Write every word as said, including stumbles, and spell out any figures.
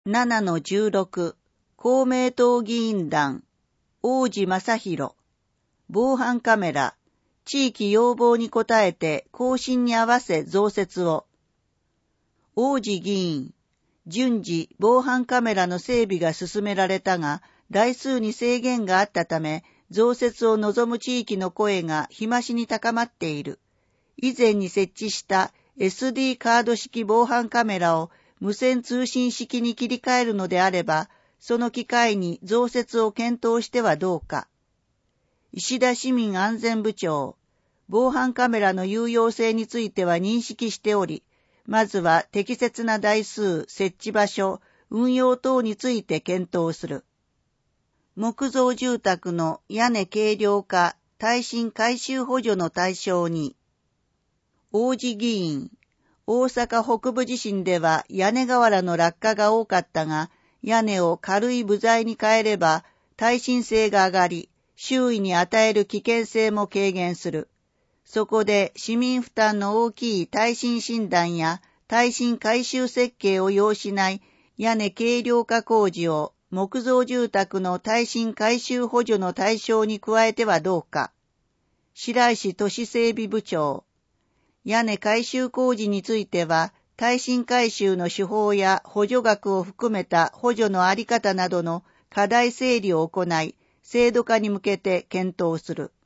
ななのじゅうろく、公明党議員団、王子正弘、防犯カメラ、地域要望に応えて更新に合わせ増設を。王子議員、順次防犯カメラの整備が進められたが、台数に制限があったため、増設を望む地域の声が日増しに高まっている。以前に設置した エスディー カード式防犯カメラを無線通信式に切り替えるのであれば、その機会に増設を検討してはどうか。石田市民安全部長、防犯カメラの有用性については認識しており、まずは適切な台数、設置場所、運用等について検討する。木造住宅の屋根軽量化、耐震改修補助の対象に。王子議員、大阪北部地震では屋根瓦の落下が多かったが、屋根を軽い部材に変えれば耐震性が上がり、周囲に与える危険性も軽減する。そこで市民負担の大きい耐震診断や耐震改修設計を要しない屋根軽量化工事を木造住宅の耐震改修補助の対象に加えてはどうか。白石都市整備部長、屋根改修工事については耐震改修の手法や補助額を含めた補助のあり方などの課題整理を行い、制度化に向けて検討する。